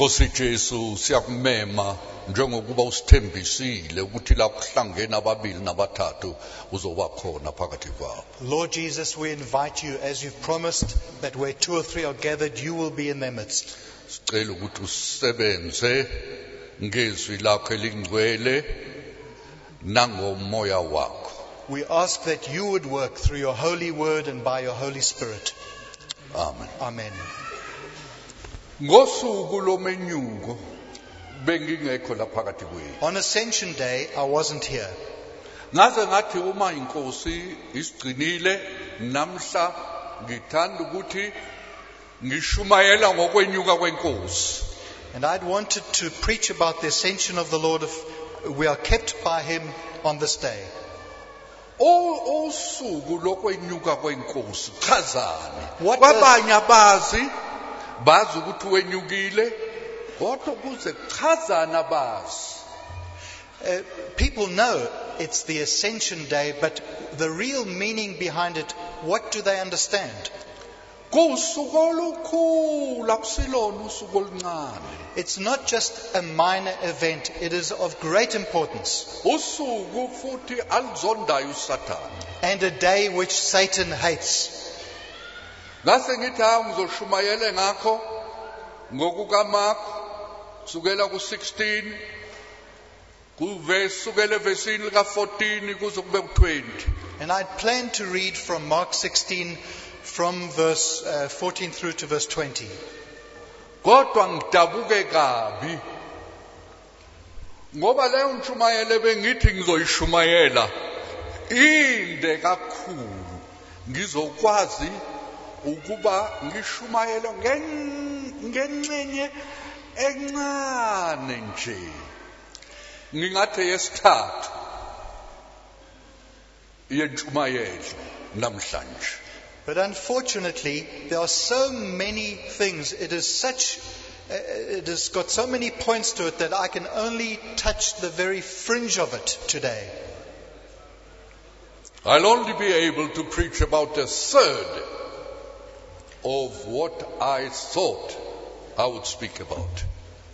Nkosi Jesu siyakumema njengokuba usithembisile ukuthi la kuhlangene ababili nabathathu uzoba khona phakathi kwabo. Lord Jesus, we invite you, as you've promised, that where 2 or 3 are gathered, you will be in their midst. Sicela ukuthi usebenze ngezwi lakho elingcwele nangomoya wakho. We ask that you would work through your holy word and by your Holy Spirit. Amen. Amen. Ngosuku lomenyuko bengingekho la phakathi kwenu. On Ascension Day, I wasn't here. Ngaze ngathi uma inkosi isigcinile namhla ngithanda ukuthi ngishumayela ngokwenyuka kwenkosi. And I'd wanted to preach about the ascension of the Lord. We are kept by him on this day. Osuku lokwenyuka kwenkosi chazani. What Kwabanye abazi bazi ukuthi wenyukile kodwa kuze chazana bazi. People know it's the Ascension Day, but the real meaning behind it, what do they understand? Kusuku olukhulu akusilona usuku oluncane. It's not just a minor event, it is of great importance. Usuku futhi alizondayo uSathane. And a day which Satan hates. Ngase ngithi ngizoshumayela ngakho ngokukaMark sukela ku16 sukela evesini lika14 kuze kube ku20. And I'd planned to read from Mark 16 from verse 14 through to verse 20. Kodwa ngidabuke kabi ngoba leyo nshumayelo bengithi ngizoyishumayela inde kakhulu ngizokwazi ukuba ngishumayele ngencenye encane nje ngingathi yesithathu yentshumayelo namhlanje. But unfortunately, there are so many things. It has got so many points to it that I can only touch the very fringe of it today. I'll only be able to preach about a third of what I thought I would speak about.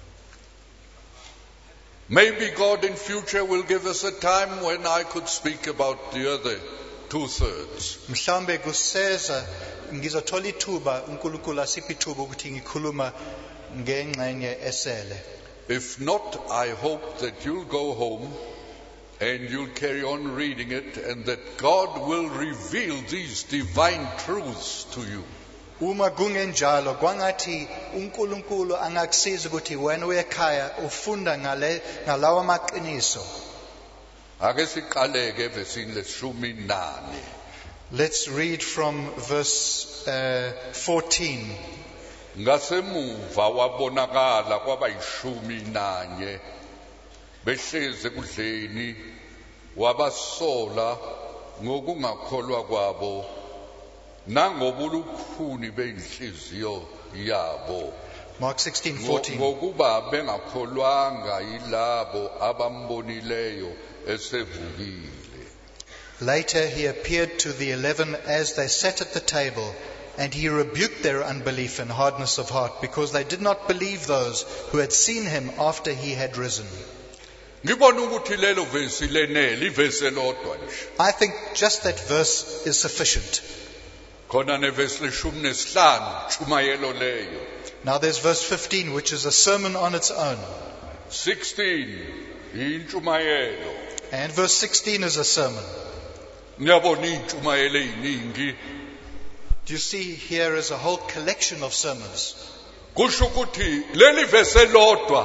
Maybe God in future will give us a time when I could speak about the other 2/3. Mhlambe kuseza ngizothola ithuba uNkulunkulu asiphe ithuba ukuthi ngikhuluma ngengxenye esele. If not, I hope that you'll go home and you'll carry on reading it and that God will reveal these divine truths to you. Uma kungenjalo kwangathi uNkulunkulu angakusiza ukuthi wena uyekhaya ufunda ngalawa maqiniso. Ake siqaleke evesini le-14. Let's read from verse 14. Ngasemuva wabonakala kwaba-11 behlezi ekudleni wabasola ngokungakholwa kwabo nangobulukhuni beyinhliziyo yabo. Mark 16:14. Ngokuba bengakholwanga yilabo abambonileyo esevukile. Later he appeared to the 11 as they sat at the table, and he rebuked their unbelief and hardness of heart, because they did not believe those who had seen him after he had risen. Ngibona ukuthi lelo vesi lenele ivesi elodwa nje. I think just that verse is sufficient. Khona nevesi le-15 tshumayelo leyo. Now there's verse 15, which is a sermon on its own. 16 intshumayelo. And verse 16 is a sermon. Niyabona intshumayelo eziningi. Do you see here is a whole collection of sermons? Kusho ukuthi leli vesi elodwa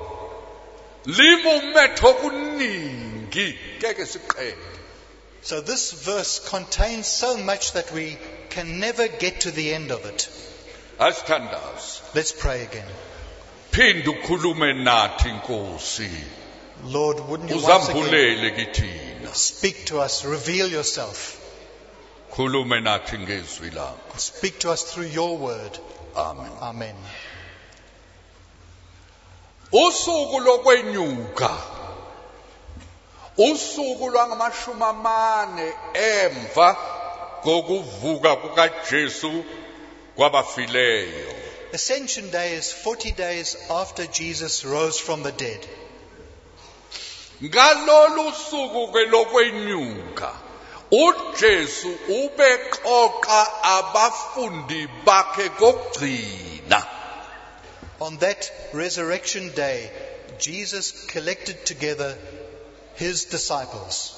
limumetho kuningi keke siqede. So this verse contains so much that we can never get to the end of it. Asithandaze. Let's pray again. Phinda ukhulume nathi Nkosi. Lord, wouldn't you once again Uzambulele kithina. speak to us, reveal yourself. Khulume nathi ngezwi lakho. Speak to us through your word. Amen. Amen. Usuku lokwenyuka. Usuku lwangamashumi 40 emva kokuvuka kukaJesu kwabafileyo. Ascension Day is 40 days after Jesus rose from the dead. Ngalolu suku ke lokwenyuka uJesu ubeqoqa abafundi bakhe kokugcina. On that resurrection day, Jesus collected together his disciples.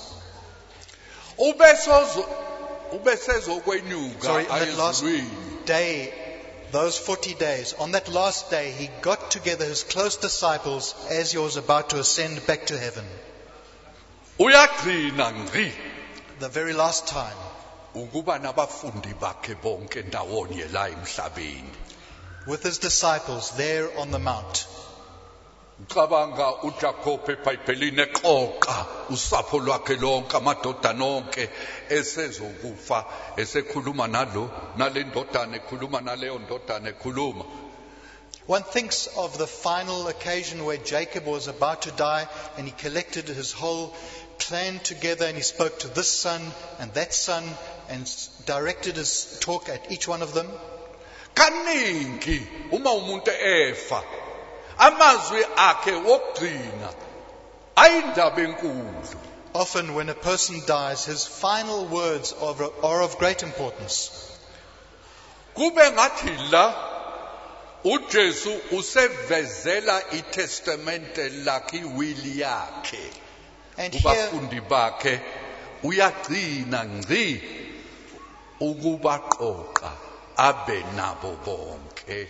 Ubesezokwenyuka On that last ayezulwini. day, those 40 days, on that last day, he got together his close disciples as he was about to ascend back to heaven. Uyagcina ngqi The very last time. ukuba nabafundi bakhe bonke ndawonye la emhlabeni. With his disciples there on the mount. Ngicabanga uJacob eBhayibhelini eqoqa usapho lwakhe lonke amadodana onke esezokufa esekhuluma nale ndodana ekhuluma naleyo ndodana ekhuluma. One thinks of the final occasion where Jacob was about to die and he collected his whole clan together and he spoke to this son and that son and directed his talk at each one of them. Kaningi uma umuntu efa amazwi akhe wokugcina ayindaba enkulu. Often when a person dies, his final words are of great importance. Kube ngathi la uJesu usevezela iTestamente lakhe iwili yakhe And here, kubafundi bakhe uyagcina ngqi ukubaqoqa abe nabo bonke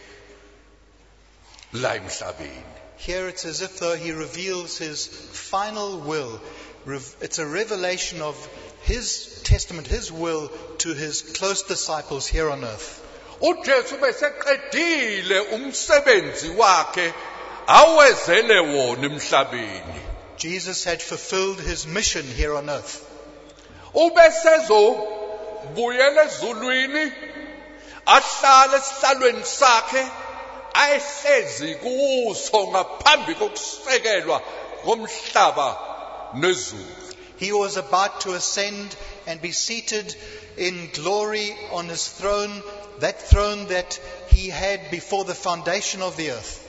la emhlabeni. here it's as if though he reveals his final will. It's a revelation of his testament, his will to his close disciples here on earth. uJesu beseqedile umsebenzi wakhe awezele wona emhlabeni. Jesus had fulfilled his mission here on earth. Ubesezobuyela ezulwini ahlale esihlalweni sakhe ayehlezi kuso ngaphambi kokusekelwa komhlaba nezulu. He was about to ascend and be seated in glory on his throne, that throne that he had before the foundation of the earth.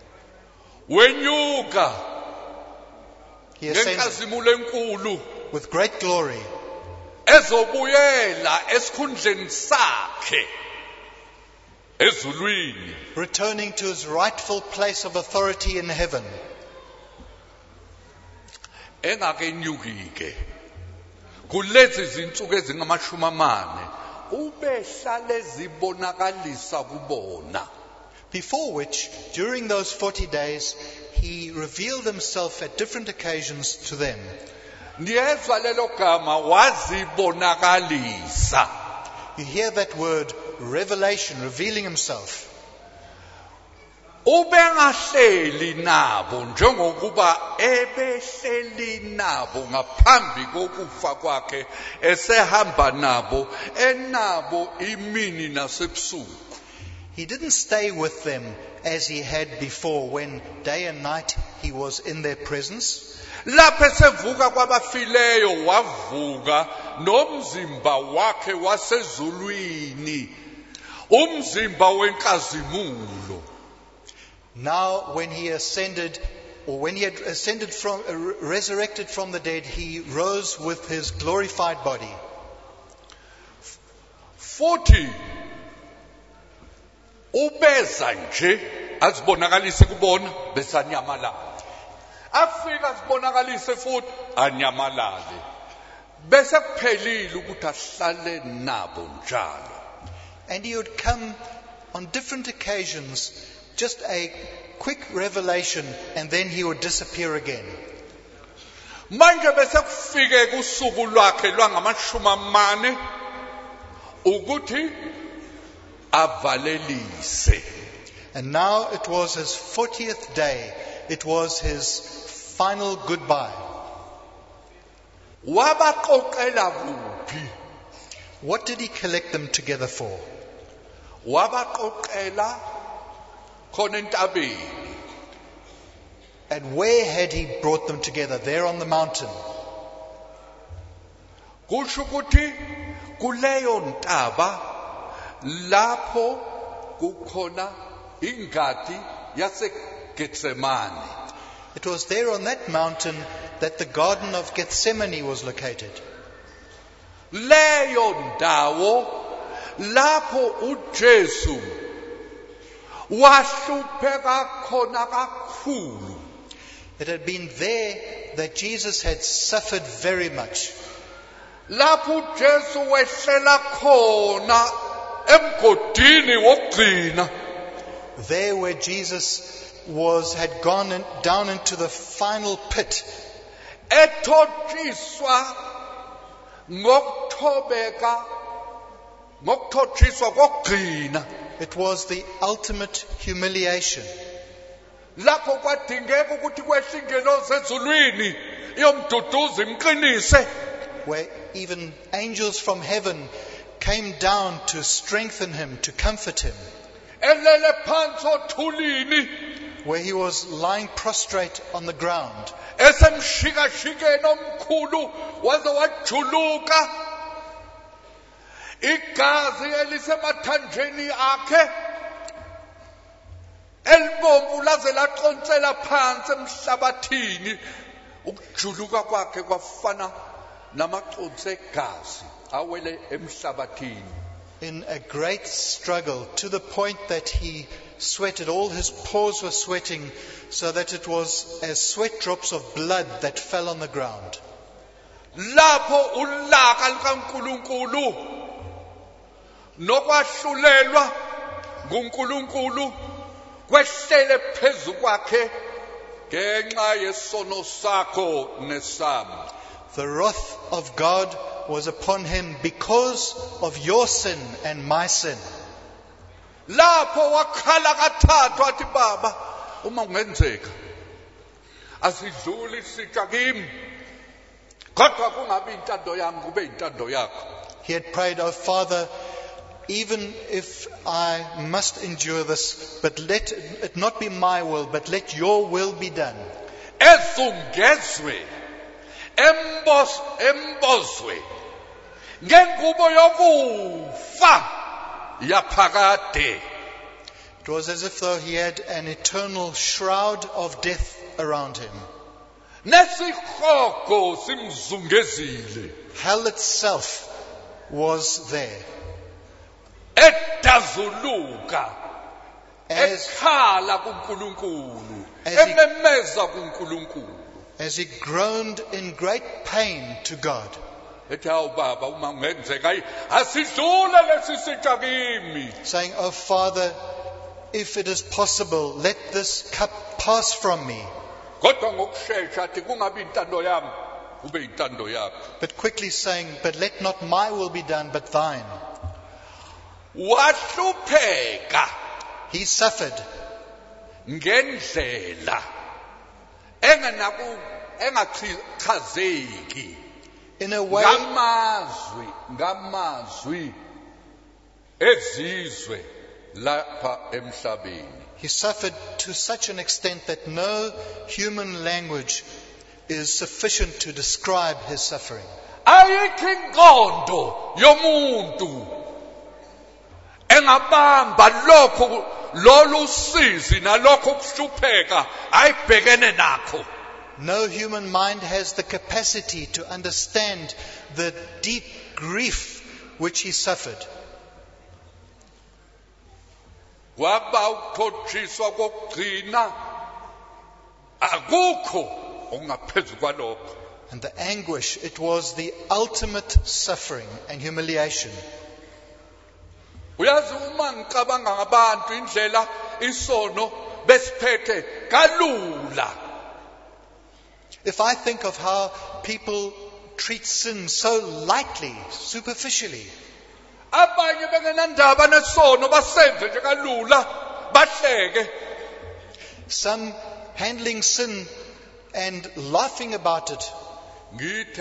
Wenyuka He ascended ngenkazimulo enkulu with great glory, ezobuyela esikhundleni sakhe ezulwini. returning to his rightful place of authority in heaven. Engakenyuki ke kulezi zinsuku ezingamashumi ubehlale zibonakalisa kubona. Before which, during those 40 days, he revealed himself at different occasions to them. Ndiyezwa lelo gama wazibonakalisa. You hear that word, revelation, revealing himself. Ubengahleli nabo njengokuba ebehleli nabo ngaphambi kokufa kwakhe esehamba nabo enabo imini nasebusuku. He didn't stay with them as he had before, when day and night he was in their presence. Lapho esevuka kwabafileyo wavuka nomzimba wakhe wasezulwini, umzimba wenkazimulo. Now when he ascended, or when he had ascended from, resurrected from the dead, he rose with his glorified body. 40 ubeza nje azibonakalise kubona besanyamalala. Afika azibonakalise futhi anyamalale. Bese kuphelile ukuthi ahlale nabo njalo. And he would come on different occasions, just a quick revelation, and then he would disappear again. Manje bese kufike kusuku lwakhe lwangamashumi ukuthi avalelise. And now it was his 40th day. It was his final goodbye. Wabaqoqela kuphi? What did he collect them together for? Wabaqoqela khona entabeni. And where had he brought them together? There on the mountain. Kusho ukuthi kuleyo ntaba lapho kukhona ingadi yaseGetsemane. It was there on that mountain that the Garden of Gethsemane was located. Leyo ndawo lapho uJesu wahlupheka khona kakhulu. It had been there that Jesus had suffered very much. Lapho uJesu wehlela khona emgodini wokugcina. There where Jesus had gone down into the final pit. Ethotshiswa ngokuthotshiswa kokugcina. It was the ultimate humiliation. Lapho kwadingeka ukuthi kwehle ingelosi ezulwini iyomduduza imqinise. Where even angels from heaven came down to strengthen him, to comfort him. Elele phansi othulini. Where he was lying prostrate on the ground. Esemshikashikeni omkhulu waze wajuluka. Igazi elisemathanjeni akhe elibomvu laze laqonsela phansi emhlabathini. Ukujuluka kwakhe kwafana namaconsi egazi awele emhlabathini. In a great struggle, to the point that he sweated, all his pores were sweating, so that it was as sweat drops of blood that fell on the ground. Lapho ulaka likaNkulunkulu nokwahlulelwa nguNkulunkulu kwehlele phezu kwakhe ngenxa yesono sakho nesami. The wrath of God was upon him because of your sin and my sin. Lapho wakhala kathathu athi Baba uma kungenzeka asidluli sitsha kimi kodwa kungabi intando yami kube intando yakho. He had prayed, "Oh Father, even if I must endure this, but let it not be my will, but let your will be done." Ezungezwe embozwe ngengubo yokufa yaphakade. It was as if though he had an eternal shroud of death around him. Nesihogo simzungezile. Hell itself was there. Edazuluka As ekhala kuNkulunkulu ememeza kuNkulunkulu. as he groaned in great pain to God. Ethi hawu Baba uma kungenzeka asidlule lesi sitsha kimi. Saying, "Oh Father, if it is possible, let this cup pass from me." Kodwa ngokusheshsha athi kungabi intando yami kube intando yakho. But quickly saying, "But let not my will be done, but thine." Wahlupheka He suffered ngendlela engachazeki in a way ngamazwi ezizwe lapha emhlabeni. he suffered to such an extent that no human language is sufficient to describe his suffering. Ayikho inqondo yomuntu engabamba lokho lolu sizi nalokho kuhlupheka ayibhekene nakho. No human mind has the capacity to understand the deep grief which he suffered. Kwaba ukuthotshiswa kokugcina akukho ongaphezu kwalokho. And the anguish, it was the ultimate suffering and humiliation. Uyazi uma ngicabanga ngabantu indlela isono besiphethe kalula. If I think of how people treat sin so lightly, superficially, Abanye bengenandaba nesono basenze nje kalula bahleke. some handling sin and laughing about it, Ngithi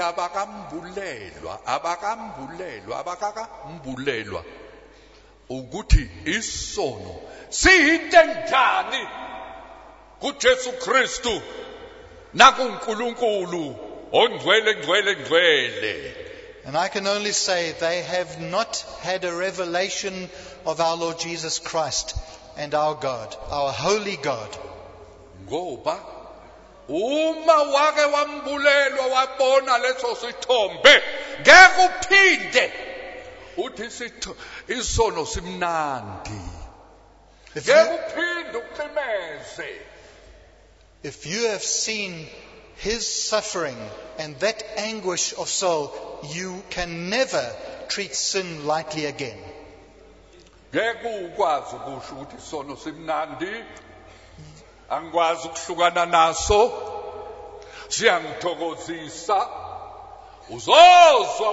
abakambulelwa ukuthi isono siyinto enjani kuJesu Kristu nakuNkulunkulu ongcwele. and I can only say they have not had a revelation of our Lord Jesus Christ and our God, our holy God. Ngoba uma wake wambulelwa wabona leso sithombe ngeke uphinde uthi isono simnandi ngeke uphinde uqimeze. If you have seen his suffering and that anguish of soul, you can never treat sin lightly again. Ngeke ukwazi ukusho ukuthi isono simnandi, angikwazi ukuhlukana naso, siyangithokozisa, uzozwa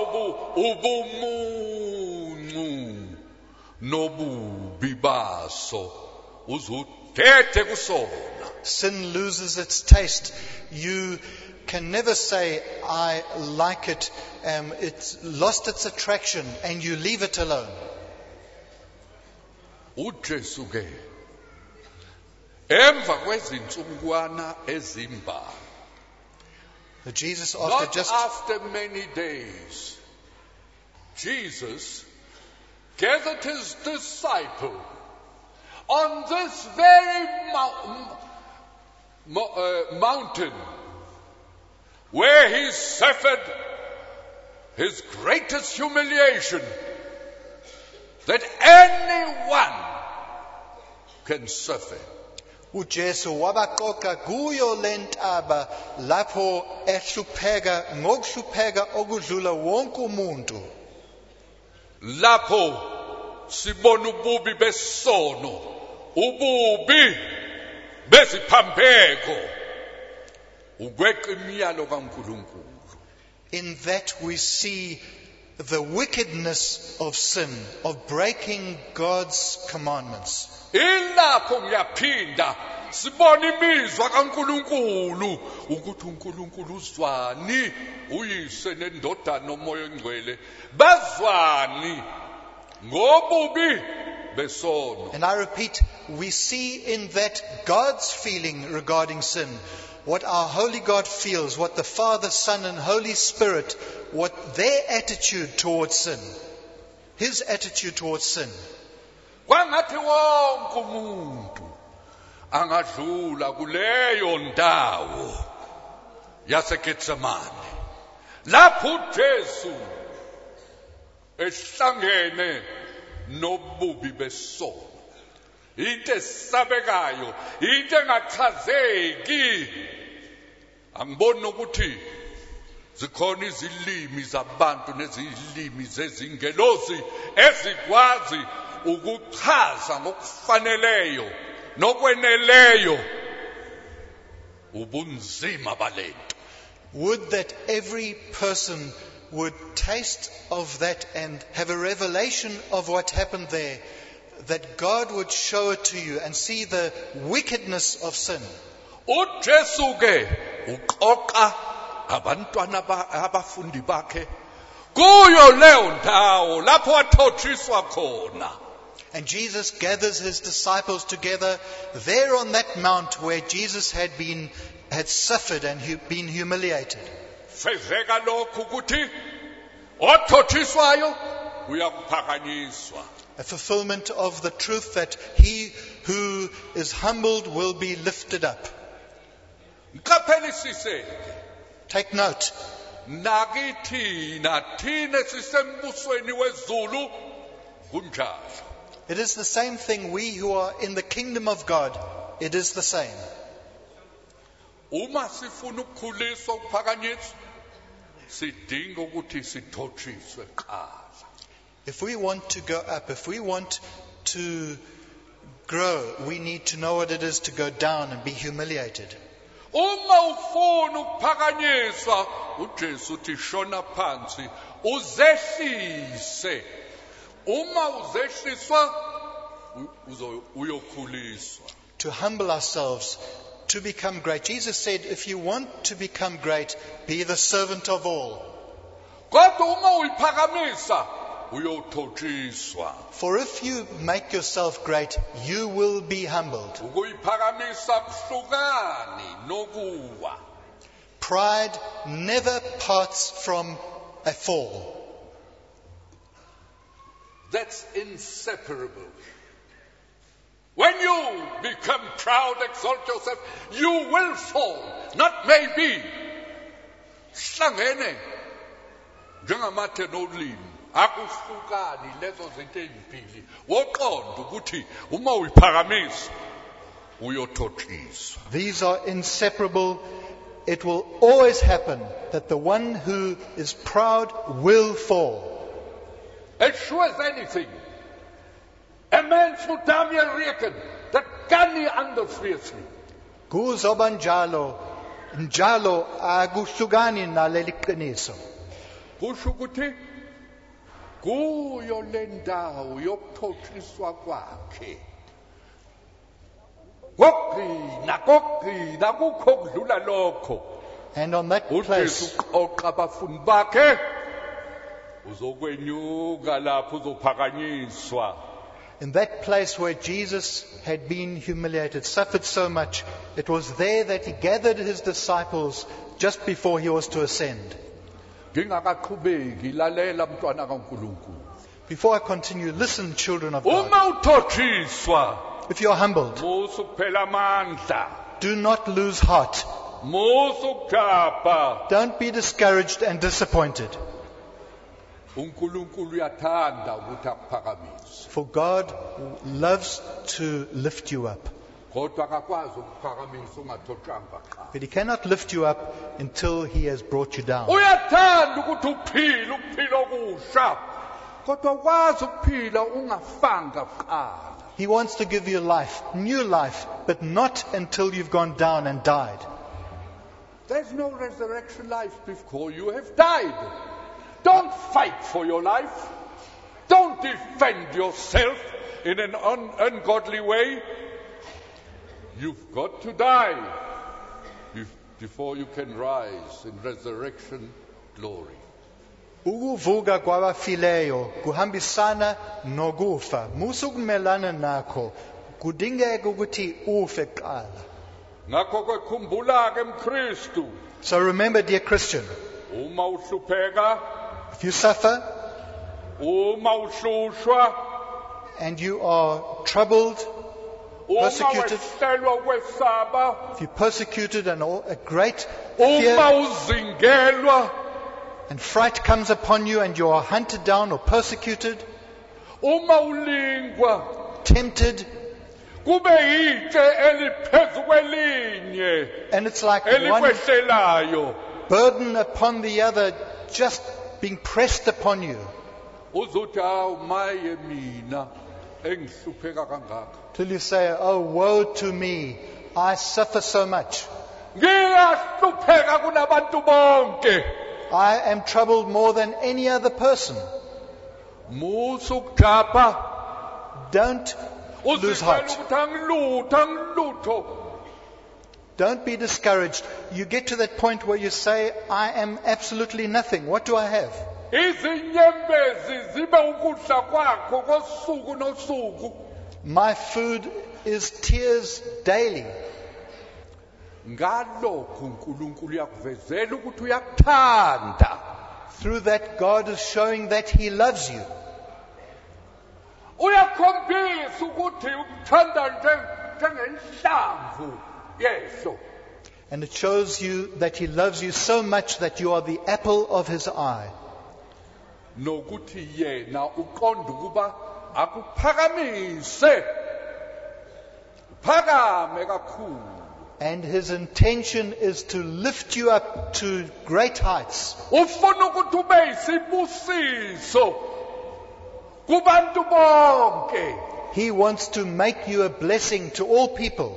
ubumuncu nobubi baso, uzudede kusona. Sin loses its taste. You can never say, I like it. It's lost its attraction, and you leave it alone. uJesu ke emva kwezinsukwana ezimbalwa, Jesus, not after many days, Jesus gathered his disciples on this very mountain where he suffered his greatest humiliation that anyone can suffer. uJesu wabaqoqa kuyo lentaba lapho ehlupheka ngokuhlupheka okudlula wonke umuntu. Lapho sibona ububi besono, ububi beziphambeko, ukweqa imiyalo kaNkulunkulu. In that we see the wickedness of sin, of breaking God's commandments. Ilapho ngiyaphinda sibona imizwa kaNkulunkulu ukuthi uNkulunkulu uzwani, uyise nendodana nomoya ongcwele bazwani ngobubi besono. And I repeat, we see in that God's feeling regarding sin, what our holy God feels, what the Father, Son and Holy Spirit, what their attitude towards sin, his attitude towards sin. Kwangathi wonke umuntu angadlula kuleyo ndawo yaseGetsemane lapho uJesu ehlangene nobubi besono, into esabekayo, into engachazeki. Angiboni ukuthi zikhona izilimi zabantu nezilimi zezingelosi ezikwazi ukuchaza ngokufaneleyo nokweneleyo ubunzima balento. Would that every person would taste of that and have a revelation of what happened there, that God would show it to you and see the wickedness of sin. uJesu ke uqoqa abantwana abafundi bakhe kuyo leyo ndawo lapho wathotshiswa khona. And Jesus gathers his disciples together there on that mount where Jesus had suffered and been humiliated. Fezeka lokhu ukuthi othotshiswayo uyakuphakanyiswa. A fulfillment of the truth that he who is humbled will be lifted up. Ngikaphelisise, Take note. nakithi nathina sisembusweni wezulu kunjalo. It is the same thing. We who are in the kingdom of God, it is the same. Uma sifuna ukukhuliswa ukuphakanyiswa sidinga ukuthi sithotshiswe kuqala. If we want to go up, if we want to grow, we need to know what it is to go down and be humiliated. Uma ufuna ukuphakanyiswa, uJesu uthi shona phansi uzehlise. Uma uzehliswa uyokhuliswa. To humble ourselves, to become great. Jesus said, if you want to become great, be the servant of all. Kodwa uma uyiphakamisa uyothotshiswa. For if you make yourself great, you will be humbled. Ukuyiphakamisa kuhlukani nokuwa. Pride never parts from a fall. That's inseparable. When you become proud, exalt yourself, you will fall. Not maybe. Hlangene. Njengamathe nolimi. Akuhlukani lezo zinto ezimbili. Woqonda ukuthi uma uyiphakamisa uyothotshiswa. These are inseparable. It will always happen that the one who is proud will fall. As sure as anything. A man moet daarmee reken. Dat kan nie anders wees nie. Kuzoba njalo akuhlukani naleli qiniso. Kusho ukuthi kuyo le ndawo yokuthotshiswa kwakhe. Kokugcina kukho kudlula lokho. And on that place, uJesu uqoqa abafundi bakhe uzokwenyuka lapho uzophakanyiswa. in that place where Jesus had been humiliated, suffered so much, it was there that he gathered his disciples just before he was to ascend. Ngingakaqhubeki lalela mntwana kaNkulunkulu. Before I continue, listen, children of God. Uma uthotshiswa If you are humbled, musu kuphela amandla. do not lose heart. Musu kujapa. Don't be discouraged and disappointed. uNkulunkulu uyathanda ukuthi akuphakamise. For God loves to lift you up. Kodwa akakwazi ukuphakamisa ungathotshanga qha. But he cannot lift you up until he has brought you down. Uyathanda ukuthi uphile ukuphila okusha. Kodwa ukwazi ukuphila ungafanga kuqala. He wants to give you life, new life, but not until you've gone down and died. There's no resurrection life before you have died. Don't fight for your life. Don't defend yourself in an ungodly way. You've got to die before you can rise in resurrection glory. Ukuvuka kwabafileyo kuhambisana nokufa. Musukumelana nakho. Kudingeka ukuthi ufe kuqala. Ngakho ke khumbula ke mKristu. So remember, dear Christian, Uma uhlupheka, if you suffer uma uhlushwa, and you are troubled, uma persecuted, wehlelwa kwesaba, if you're persecuted and a great uma fear uzingelwa, and fright comes upon you and you are hunted down or persecuted, uma ulingwa, tempted, kube yitshe eliphezu kwelinye and it's like one elikwehlelayo. burden upon the other just being pressed upon you, Uzothi hawu maye mina engihlupheka kangaka. till you say, oh, woe to me, I suffer so much. Ngiyahlupheka kunabantu bonke. I am troubled more than any other person. Musu kujapa. Don't lose Uzitshela heart. ukuthi angilutho. Don't be discouraged. You get to that point where you say, I am absolutely nothing. What do I have? Izinyembezi zibe ukudla kwakho kosuku nosuku. My food is tears daily. Ngalokho uNkulunkulu uyakuvezela ukuthi uyakuthanda. Through that, God is showing that He loves you. Uyakhombisa ukuthi ukuthanda njengenhlamvu yehlo. And it shows you that He loves you so much that you are the apple of His eye. Nokuthi yena uqonda ukuba akuphakamise. Phakame kakhulu. And His intention is to lift you up to great heights. Ufuna ukuthi ube yisibusiso kubantu bonke. He wants to make you a blessing to all people.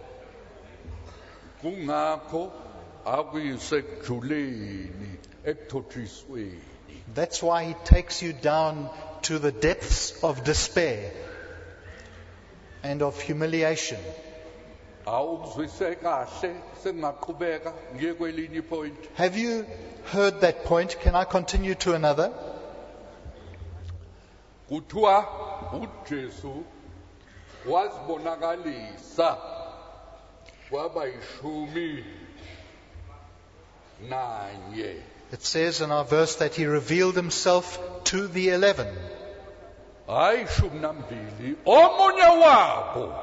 Kungakho akuyise kujuleni ekuthothisweni. That's why He takes you down to the depths of despair and of humiliation. Awuzwise kahle sengaqhubeka ngiye kwelinye point. Have you heard that point? Can I continue to another? Kuthiwa uJesu wazibonakalisa kwaba yishumi nanye. It says in our verse that He revealed Himself to the 11. hayi 12 omunye wabo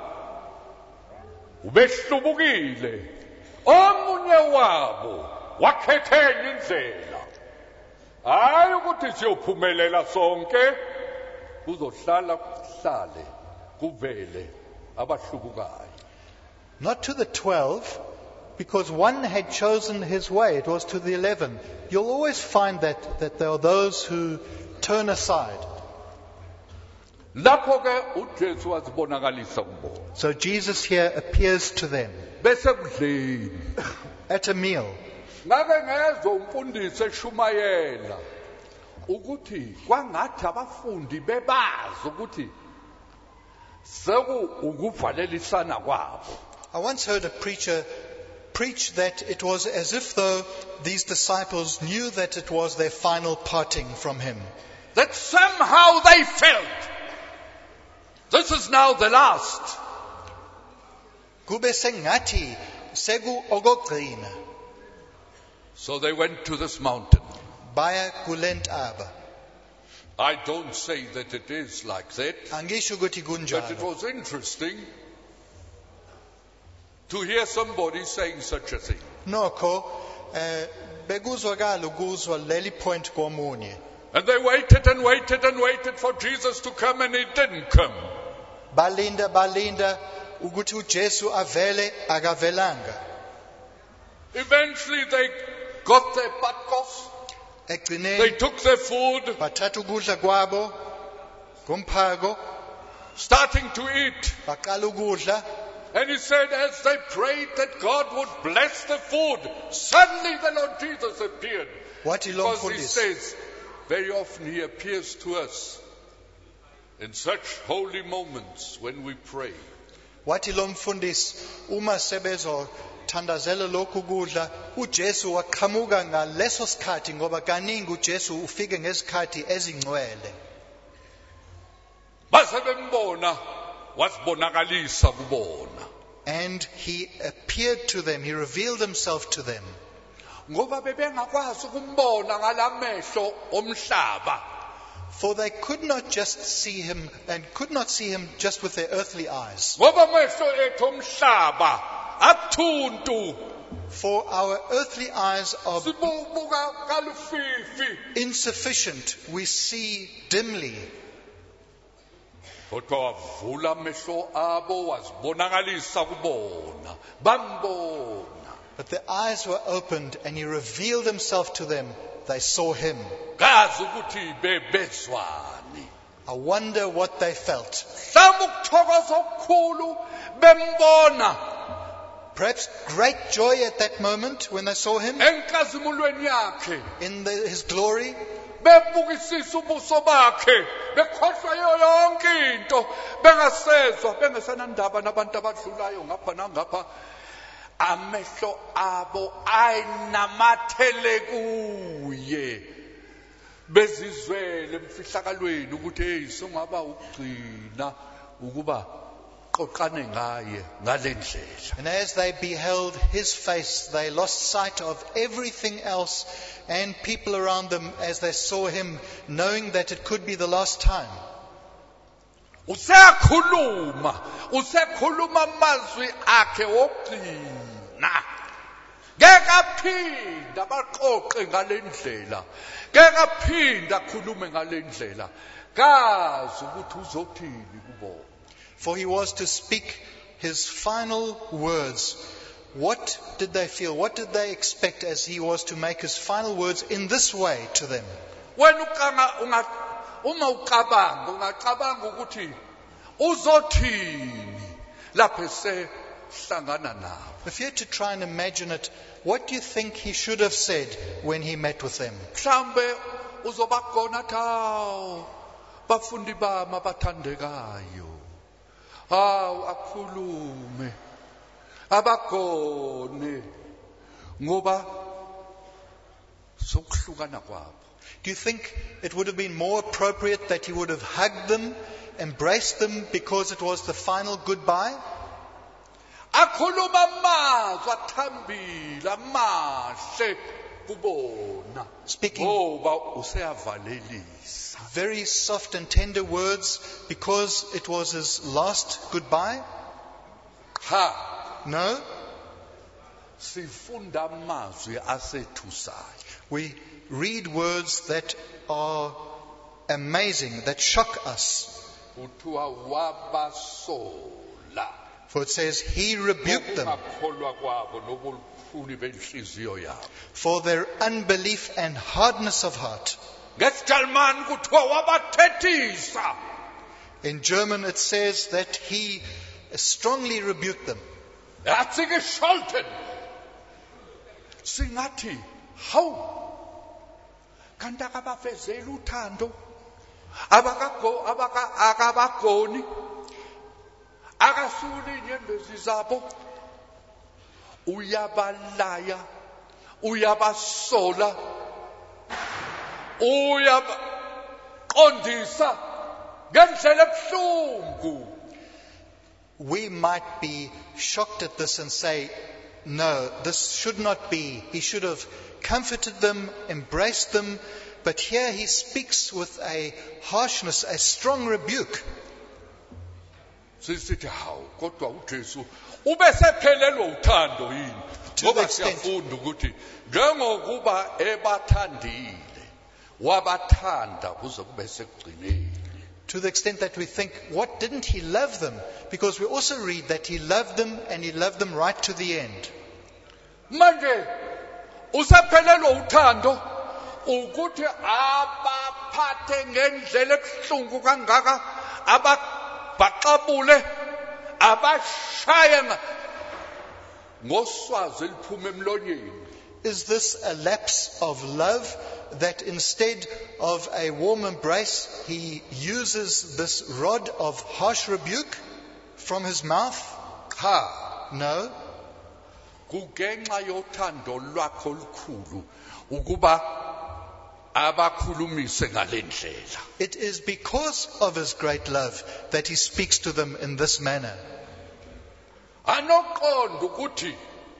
ubehlubukile omunye wabo wakhethenye indlela hayi ukuthi siyophumelela sonke kuzohlala kuhlale kuvele abahlubukayo. Not to the 12, because one had chosen his way. It was to the 11. You'll always find that there are those who turn aside. Lapho ke uJesu wazibonakalisa kubo So Jesus here appears to them bese kudleni at a meal. ngake ngezwe umfundisi eshumayela ukuthi kwangathi abafundi bebazi ukuthi seku ukuvalelisana kwabo. I once heard a preacher preach that it was as if though these disciples knew that it was their final parting from him. That somehow they felt this is now the last. Kube sengathi seku okugcina. So they went to this mountain. Baya kulentaba. I don't say that it is like that, Angisho ukuthi but it kunjalo. was interesting to hear somebody saying such a thing. Nokho bekuzwakala ukuzwa leli point komunye. And they waited and waited and waited for Jesus to come, and he didn't come. Balinda ukuthi uJesu avele akavelanga. Eventually they got their patkos, they Egcineni took their food, bathatha ukudla kwabo ngomphako starting to eat. baqala ukudla. And he said, as they prayed that God would bless the food, suddenly the Lord Jesus appeared. Wathi lo Because he mfundisi, says, very often he appears to us in such holy moments when we pray. wathi lo mfundisi uma sebezothandazela lokhu kudla uJesu waqhamuka ngaleso sikhathi ngoba kaningi uJesu ufike ngezikhathi ezingcwele. Base bembona, wasibonakalisa kubona. And he appeared to them, he revealed himself to them. Ngoba bebengakwazi ukumbona ngalamehlo omhlaba. For they could not just see him and could not see him just with their earthly eyes. Ngoba amehlo ethu omhlaba athuntu, For our earthly eyes are sibuka kalufifi. insufficient. We see dimly. Kodwa wavula amehlo abo wasibonakalisa kubona. Bambona. But their eyes were opened and he revealed himself to them. They saw him. Gazi ukuthi bebezwani. I wonder what they felt. Mhlawumbe ukuthokoza okukhulu bembona Perhaps great joy at that moment when they saw him enkazimulweni yakhe. in his glory. Bebukisisa ubuso bakhe, bekhohlwa yonke into, bengasezwa, bengasanandaba nabantu abadlulayo ngapha nangapha. Amehlo abo ayinamathele kuye, bezizwele emfihlakalweni ukuthi hey singaba ukugcina ukuba qoqane ngaye ngalendlela. And as they beheld his face, they lost sight of everything else and people around them as they saw him, knowing that it could be the last time. Usekhuluma amazwi akhe wokugcina. Ngeke aphinda baqoqe ngalendlela. Ngeke aphinda akhulume ngalendlela. Kazi ukuthi uzothini kubo. For he was to speak his final words. What did they feel? What did they expect as he was to make his final words in this way to them? Wena uma ucabanga ungacabanga ukuthi uzothini lapho sehlangana nabo. If you had to try and imagine it, what do you think he should have said when he met with them? Mhlambe uzobagona thaw bafundi bami abathandekayo. Hawu akhulume abagone ngoba sokuhlukana kwabo. Do you think it would have been more appropriate that he would have hugged them, embraced them because it was the final goodbye? akhuluma amazwi athambile amahle kubona Speaking ngoba useyavalelisa. very soft and tender words because it was his last goodbye? No. Sifunda amazwi asethusayo. We read words that are amazing, that shock us. Kuthiwa wabasola. For it says, he rebuked them Ngokungakholwa kwabo nobufuni benhliziyo yabo. for their unbelief and hardness of heart. NgesiJalimane kuthiwa wabathethisa. In German it says that he strongly rebuked them. Er hat sie gescholten. Singathi, hawu, kanti akabavezeli uthando, akabagoni, akasuli inyembezi zabo, uyabalaya, uyabasola, uyabaqondisa ngendlela ebuhlungu. We might be shocked at this and say, no, this should not be. He should have comforted them, embraced them, but here he speaks with a harshness, a strong rebuke. Sisithi hawu kodwa uJesu ubesephelelwe uthando yini? Ngoba siyafunda ukuthi njengokuba ebathandile wabathanda kuze kube sekugcineni. To the extent that we think, what didn't he love them? Because we also read that he loved them and he loved them right to the end. Manje usephelelwe uthando ukuthi abaphathe ngendlela ebuhlungu kangaka, ababhaqabule, abashaye ngoswazi eliphuma emlonyeni. Is this a lapse of love that instead of a warm embrace, he uses this rod of harsh rebuke from his mouth? No. Kugenxa yothando lwakho olukhulu ukuba abakhulumise ngalendlela. It is because of his great love that he speaks to them in this manner. Anoqonda ukuthi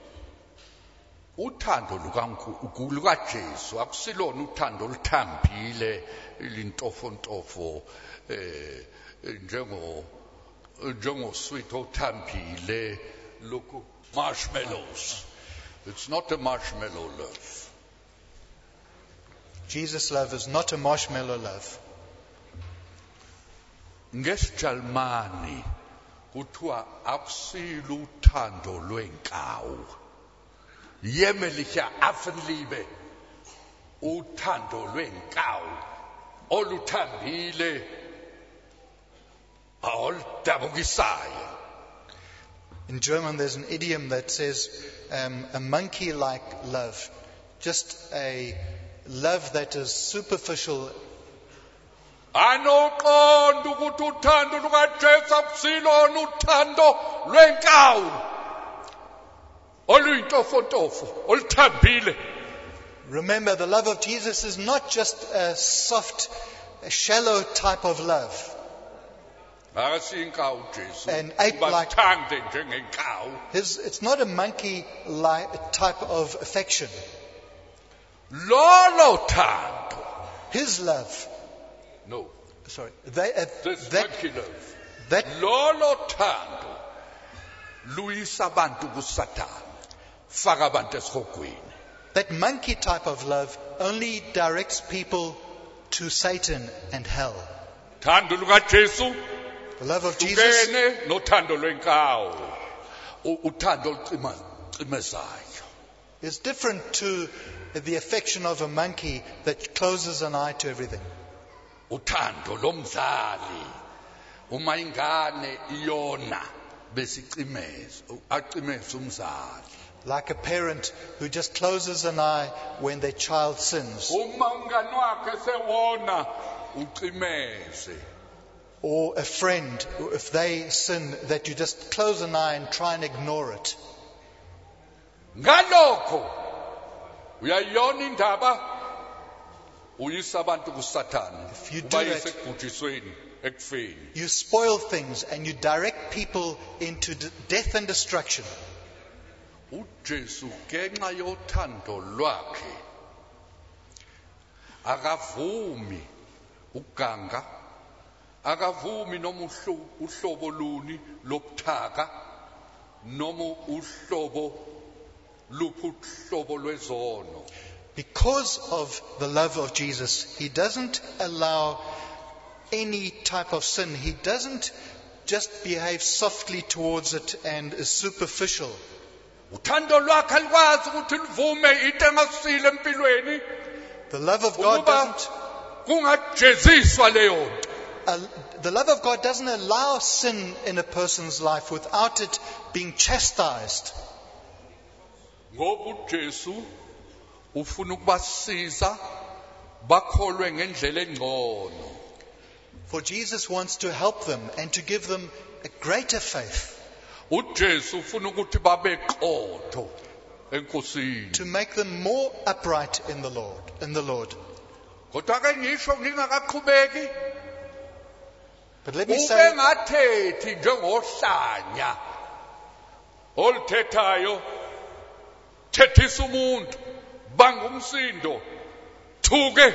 uthando lukaJesu akusilona uthando oluthambile ilintofontofo njengo sweet othambile lokhu marshmallows. It's not a marshmallow love. Jesus' love is not a marshmallow love. NgesiJalimane kuthiwa akusilo uthando lwenkawu. Yemeliche Affenliebe, uthando lwenkawu oluthambile oludabukisayo. In German there's an idiom that says a monkey-like love. Just a love that is superficial. Anoqonda ukuthi uthando lukaJesu akusilona uthando lwenkawu oluyintofontofo oluthambile. Remember, the love of Jesus is not just a soft, a shallow type of love. An ape-like. It's not a monkey-like type of affection. Lolo thando. His love. No. Sorry. This monkey love. That Lolo thando. Luyisa abantu kuSathane. Faka abantu esihogweni. That monkey type of love only directs people to Satan and hell. Thando lukaJesu. The love of Jesus nothando lwenkawu. Uthando olucimezayo. is different to the affection of a monkey that closes an eye to everything. Uthando lomzali. Uma ingane iyona besicimeza, acimeza umzali. Like a parent who just closes an eye when their child sins. Uma umngane wakhe sewona ucimeze. Or a friend, if they sin, that you just close an eye and try and ignore it. Ngalokho uyayona indaba uyisa abantu kuSathane If you do that, bayise ekubhujisweni. ekufeni. You spoil things and you direct people into death and destruction. uJesu ngenxa yothando lwakhe akavumi ukuganga, akavumi noma uhlobo luni lobuthaka noma uhlobo luphi uhlobo lwezono. Because of the love of Jesus, he doesn't allow any type of sin. He doesn't just behave softly towards it and is superficial. Uthando lwakhe alikwazi ukuthi livume into engasile empilweni The love of God doesn't kungajeziswa leyo nto. the love of God doesn't allow sin in a person's life without it being chastised. Ngoba uJesu ufuna ukubasiza bakholwe ngendlela engcono. For Jesus wants to help them and to give them a greater faith, uJesu ufuna ukuthi babe qotho enkosini. to make them more upright in the Lord. Kodwa ke ngisho ngingakaqhubeki But let me ube say, ngathethi njengohlanya oluthethayo, thethisa umuntu, banga umsindo, thuke.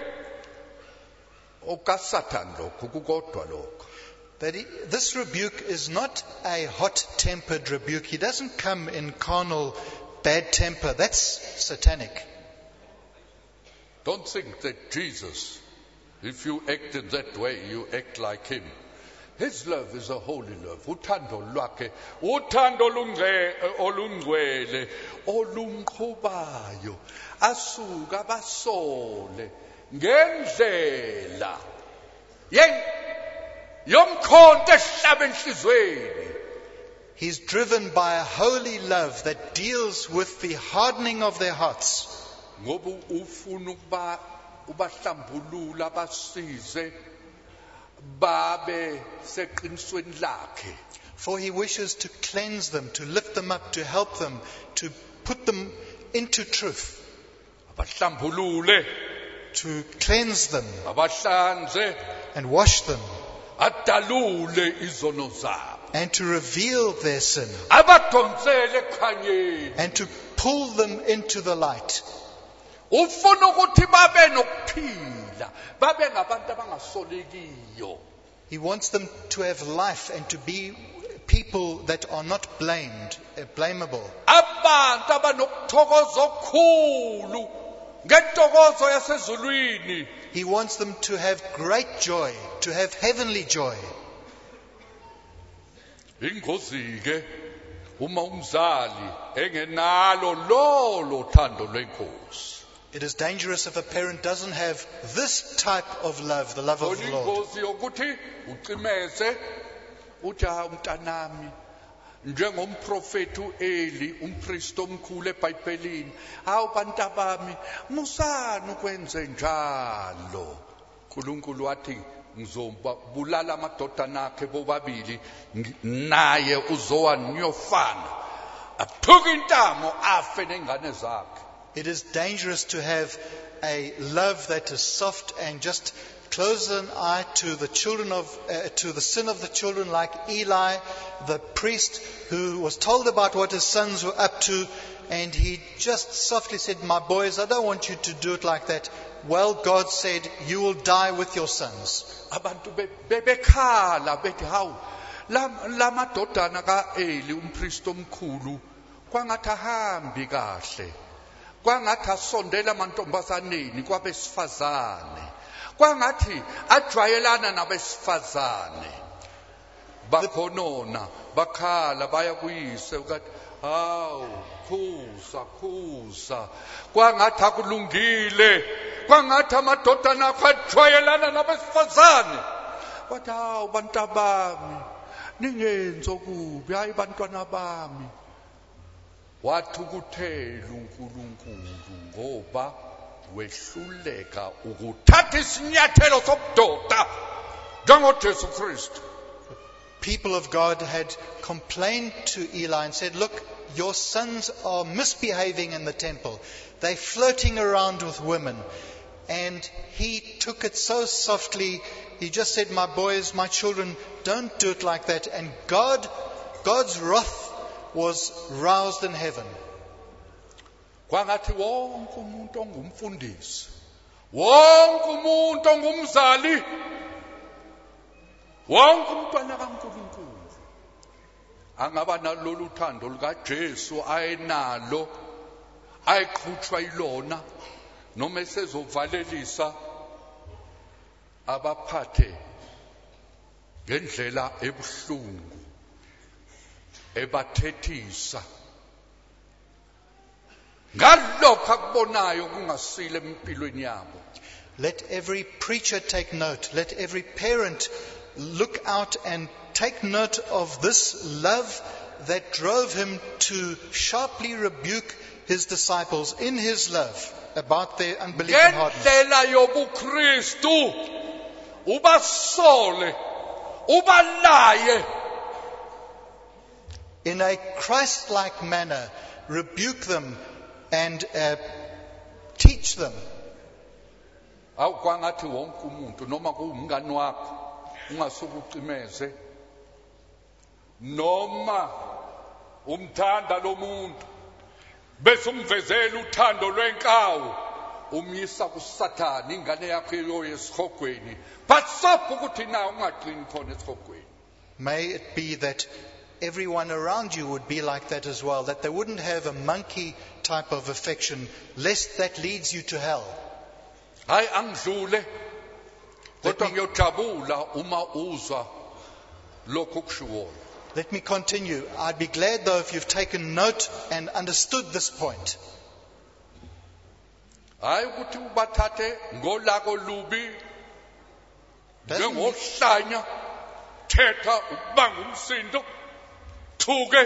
Okasathana lokho kukodwa lokho. that this rebuke is not a hot-tempered rebuke. He doesn't come in carnal bad temper. That's satanic. Don't think that Jesus, if you acted that way, you act like him. His love is a holy love. Uthando lwakhe, uthando olungcwele, olumqhubayo, asuka basole ngendlela yomkhonto ehlaba enhlizweni. He's driven by a holy love that deals with the hardening of their hearts. Ngoba ufuna ubahlambulula basize babe seqinisweni lakhe. For he wishes to cleanse them, to lift them up, to help them, to put them into truth, Abahlambulule, to cleanse them abahlanze, and wash them, adalule izono zabo. and to reveal their sin, Abadonsele ekhanyeni. and to pull them into the light. Ufuna ukuthi babe nokuphila, babe ngabantu abangasolekiyo. He wants them to have life and to be people that are not blamable. Abantu abanokuthokoza okukhulu ngentokozo yasezulwini. He wants them to have great joy, to have heavenly joy. Ingozi ke uma umzali engenalo lolo thando lwenkosi. It is dangerous if a parent doesn't have this type of love, the love of the Lord. Ingozi yokuthi ucimeze uthi umntanami njengomprofeti uEli, umpriest omkhulu eBhayibhelini, bantabami musani ukwenze njalo. uNkulunkulu wathi ngizobulala amadodana akhe bobabili naye uzowa nyofana aphuke intamo afe nengane zakhe. It is dangerous to have a love that is soft and just close an eye to the to the sin of the children, like Eli, the priest who was told about what his sons were up to, and he just softly said, "My boys, I don't want you to do it like that." Well, God said, "You will die with your sons." Abantu bebekhala bethi hawu la madodana kaEli umpriest omkhulu kwangathi ahambi kahle, kwangathi asondela amantombazaneni kwabesifazane, kwangathi ajwayelana nabesifazane. Bakhonona bakhala baya kuyise ukathi hawu khuza kwangathi akulungile, kwangathi amadodana akho ajwayelana nabesifazane. Wathi hawu bantabami ningenzi okubi, hayi bantwana bami. Wathi ukuthela uNkulunkulu ngoba wehluleka ukuthatha isinyathelo sobudoda njengoJesu Kristu. People of God had complained to Eli and said, "Look, your sons are misbehaving in the temple. They're flirting around with women." And he took it so softly He just said, my boys, my children, don't do it like that. And God's wrath was roused in heaven. Kwangathi wonke umuntu ongumfundisi, wonke umuntu ongumzali, wonke umntwana kaNkulunkulu angaba nalolu thando lukaJesu ayenalo, ayiqhutshwa ilona, noma esezovalelisa abaphathe ngendlela ebuhlungu, ebathethisa ngalokho akubonayo kungasile empilweni yabo. Let every preacher take note. Let every parent look out and take note of this love that drove him to sharply rebuke his disciples in his love about their unbelief and hardness. Ngendlela yobuKristu ubasole, ubalaye. In a Christ-like manner, rebuke them and teach them. Awukwangathi wonke umuntu noma kuwumngani wakho ungasuka ucimeze, noma umthanda lo muntu bese umvezela uthando lwenkawu, umyisa kuSathane ingane yakho iyoye esihogweni, basapha ukuthi na ungaqini khona esihogweni. May it be that everyone around you would be like that as well, that they wouldn't have a monkey type of affection, lest that leads you to hell. Hayi angidlule, kodwa ngiyojabula uma uzwa lokho kushiwo. Let me continue. I'd be glad though if you've taken note and understood this point. Hayi ukuthi ubathathe ngolako lubi, njengohlanya, thetha ukubanga umsindo, thuke.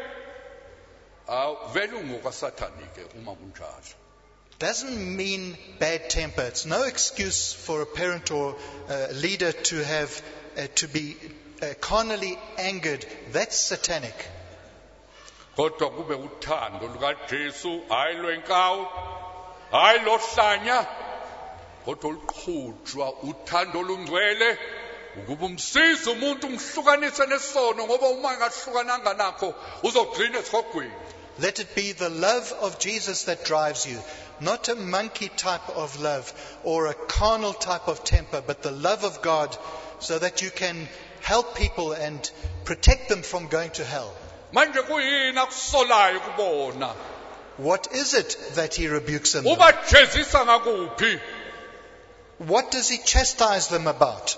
Vele ungokaSathane ke uma kunjalo. Doesn't mean bad temper. It's no excuse for a parent or a leader to have to be carnally angered. That's satanic. Kodwa kube uthando lukaJesu, hayi lwenkawu, hayi lohlanya, kodwa oluqhutshwa uthando olungcwele, ukuba umsize umuntu umhlukanise nesono, ngoba uma engahlukananga nakho uzogcina esihogweni. Let it be the love of Jesus that drives you, not a monkey type of love or a carnal type of temper, but the love of God, so that you can help people and protect them from going to hell. Manje kuyini akusolayo kubona? What is it that he rebukes in them? Ubajezisa ngakuphi? What does he chastise them about?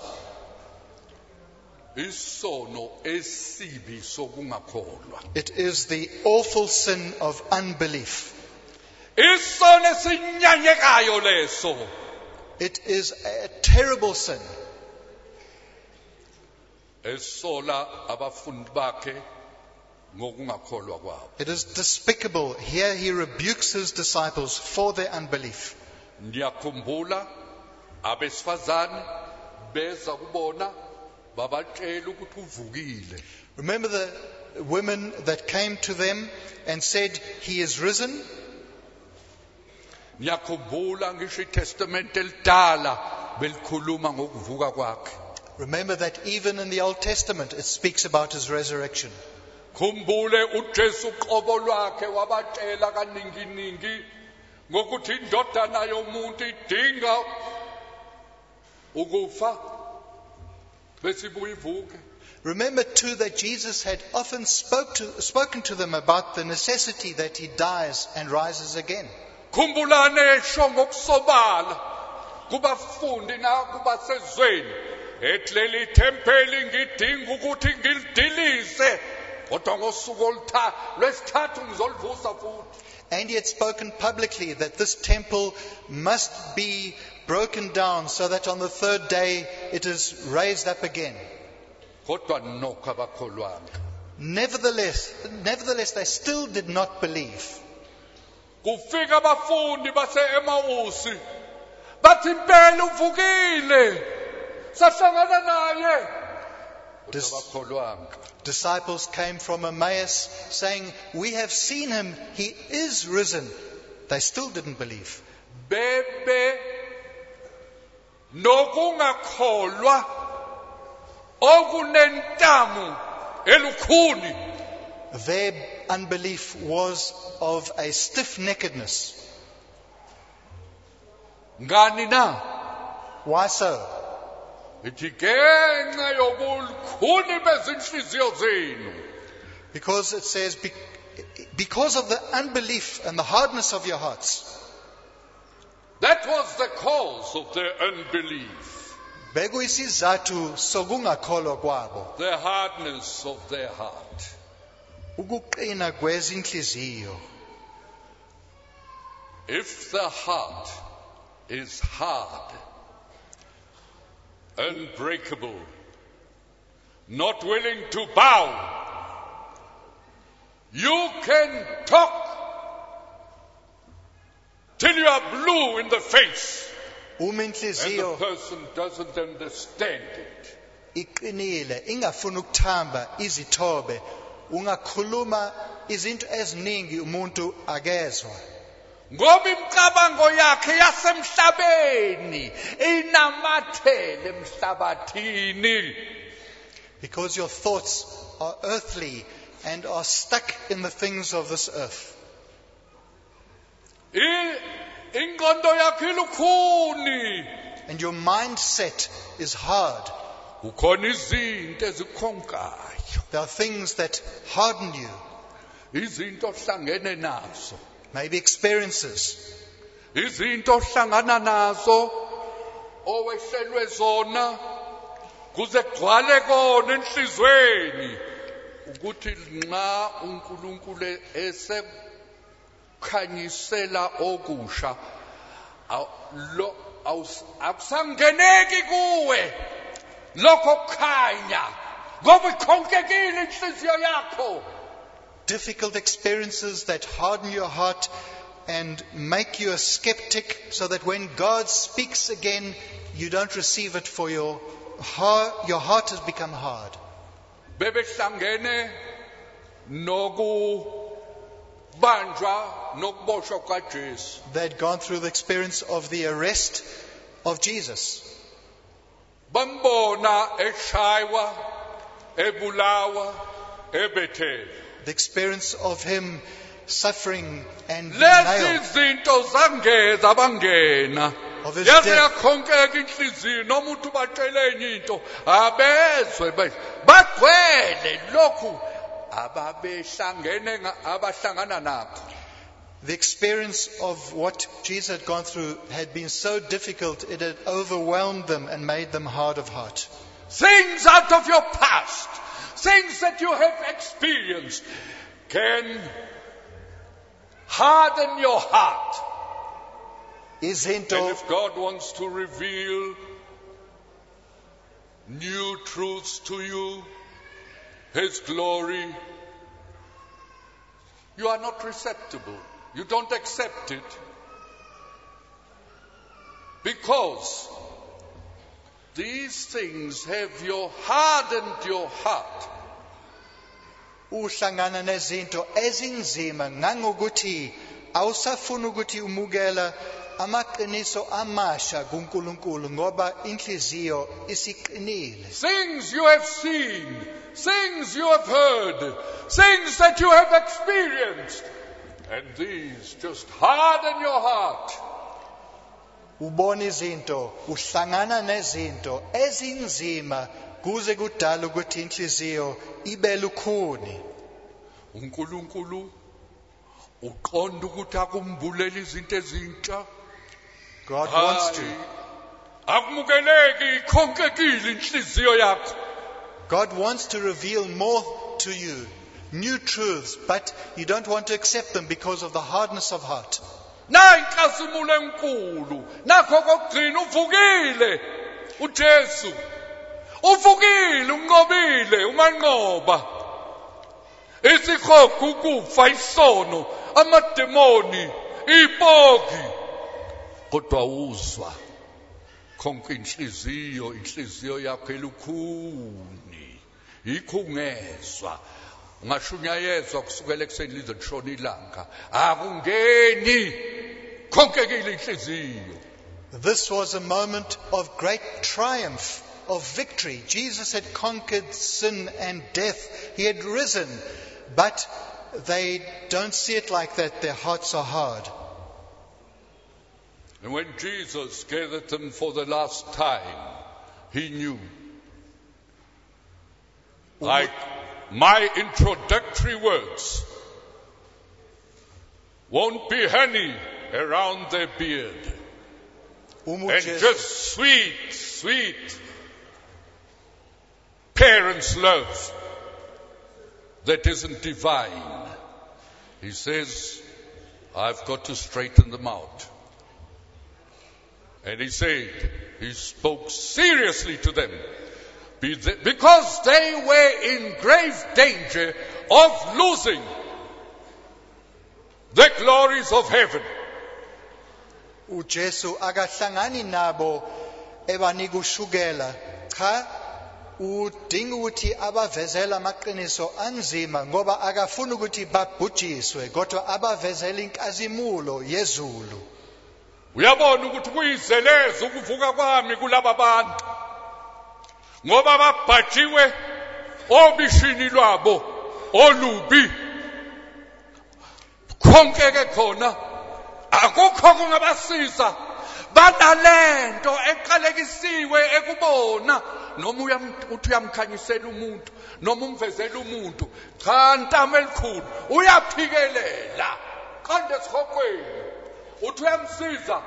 Isono esibi sokungakholwa. It is the awful sin of unbelief. Isono esinyanyekayo leso. It is a terrible sin. Esola abafundi bakhe ngokungakholwa kwabo. It is despicable. Here he rebukes his disciples for their unbelief. Ndiyakhumbula abesifazane beza kubona babatshela ukuthi uvukile. Remember the women that came to them and said, he is risen? Ndiyakhumbula ngisho iTestament elidala belikhuluma ngokuvuka kwakhe. Remember that even in the Old Testament it speaks about his resurrection. Khumbule uJesu qobo lwakhe wabatshela kaninginingi ngokuthi indodana yomuntu idinga ukufa bese ibuye ivuke. Remember too that Jesus had often spoken to them about the necessity that he dies and rises again. Khumbulane esho ngokusobala kubafundi na kubasezweni, ehleli ithempeli ngidinga ukuthi ngilidilize, kodwa ngosuku lwesithathu ngizolivusa futhi. And he had spoken publicly that this temple must be broken down so that on the third day it is raised up again. Kodwa nokho abakholwanga. Nevertheless, they still did not believe. Kufika abafundi base-Emawusi bathi impela uvukile, sahlangana naye. Disciples came from Emmaus saying, we have seen him, he is risen. They still didn't believe. Bebe nokungakholwa okunentamu elukhuni. Their unbelief was of a stiff-neckedness. Ngani na? Why so? Ithi ngenxa yobulukhuni bezinhliziyo zenu. Because it says, because of the unbelief and the hardness of your hearts. That was the cause of their unbelief. Bekuyisizathu sokungakholwa kwabo. The hardness of their heart. Ukuqina kwezinhliziyo. If the heart is hard, unbreakable, not willing to bow, you can talk till you are blue in the face, Uma and the inhliziyo person doesn't understand it. iqinile, ingafuna ukuthamba izithobe, ungakhuluma izinto eziningi umuntu akezwa. Ngoba imicabango yakhe yasemhlabeni inamathele emhlabathini. Because your thoughts are earthly and are stuck in the things of this earth. Ingqondo yakhe ilukhuni. And your mindset is hard. Kukhona izinto ezikhonkayo, There are things that harden you. izinto ohlangene nazo, Maybe experiences. izinto ohlangana nazo owehlelwe zona kuze kugcwale kona enhlizweni ukuthi nxa uNkulunkulu esekhanyisela okusha akusangeneki kuwe lokho kukhanya ngoba ikhonkekile inhliziyo yakho. Difficult experiences that harden your heart and make you a skeptic, so that when God speaks again, you don't receive it, for your heart has become hard. Bebehlangene nokubanjwa nokuboshwa kaJesu. They had gone through the experience of the arrest of Jesus. Bambona eshaywa, ebulawa, ebethelwa. The experience of him suffering and being Lezi nailed, zinto zangeza bangena. of his Yaze death. yakhonkeka inhliziyo noma uthi batshele enye into abezwe bagcwele lokhu abahlangana nakho. The experience of what Jesus had gone through had been so difficult, it had overwhelmed them and made them hard of heart. Things out of your past, things that you have experienced can harden your heart. And Izinto if God wants to reveal new truths to you, His glory, you are not receptible. You don't accept it. Because these things have hardened your heart. uhlangana nezinto ezinzima ngangokuthi awusafuna ukuthi umukela amaqiniso amasha kuNkulunkulu ngoba inhliziyo isiqinile. Things you have seen, things you have heard, things that you have experienced. And these just harden your heart. Ubona izinto, uhlangana nezinto ezinzima kuze kudala ukuthi inhliziyo ibe lukhuni. uNkulunkulu uqonda ukuthi akumbulele izinto ezintsha. God wants to. Akumukeleki ikhonkekile inhliziyo yakho. God wants to reveal more to you, new truths, but you don't want to accept them because of the hardness of heart. Na inkazimulo enkulu, nakho kokugcina uvukile uJesu. Uvukile, unqobile, umanqoba. Isikhoku ukufa isono, amademoni, ipoki. Kodwa uzwa konke inhliziyo yakho elukhuni. Yikho ungezwa. Ungashunyayezwa kusukela ekuseni lize lishona ilanga. Akungeni. Khonkekile inhliziyo. This was a moment of great triumph, of victory. Jesus had conquered sin and death. He had risen. But they don't see it like that. Their hearts are hard. And when Jesus gathered them for the last time, he knew. Like my introductory words, won't be honey around their beard. And just sweet parents' love that isn't divine. He says, I've got to straighten them out. And he spoke seriously to them because they were in grave danger of losing the glories of heaven. uJesu akahlangani nabo ebanika ushukela, cha, udinga ukuthi abavezele amaqiniso anzima ngoba akafuna ukuthi babhujiswe kodwa abavezele inkazimulo yezulu. Uyabona ukuthi kuyizeleza ukuvuka kwami kulaba bantu ngoba babhajiwe obishini lwabo olubi. Konke ke khona akukho kungabasiza, banalento eqalekisiwe ekubona, noma uthi uyamkhanyisela umuntu noma umvezela umuntu, cha ntamo elikhulu uyaphikelela qonde esikhokweni, uthi uyamsiza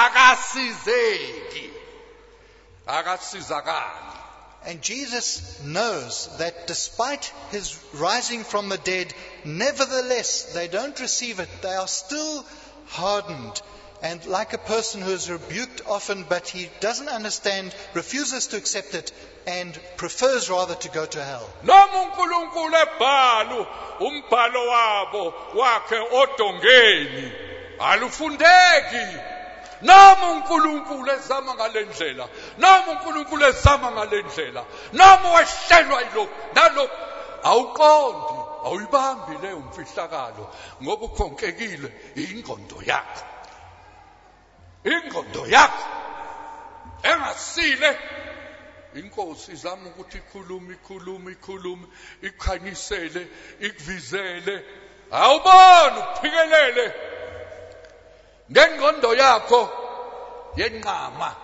akasizakali. And Jesus knows that despite his rising from the dead, nevertheless they don't receive it. They are still hardened. And like a person who is rebuked often, but he doesn't understand, refuses to accept it, and prefers rather to go to hell. Noma uNkulunkulu ebhala umbhalo wabo wakhe odongeni alufundeki. Noma uNkulunkulu ezama ngalendlela, noma uNkulunkulu ezama ngalendlela, noma wehlelwa yilokho nalokho, awuqondi, awuyibambi leyo mfihlakalo ngoba ukhonkekile ingqondo yakho. Ingqondo yakho engasile. Inkosi izama ukuthi ikhulume, ikhanyisele, ikuvizele. Awuboni ukuphikelele ngengqondo yakho yenqama.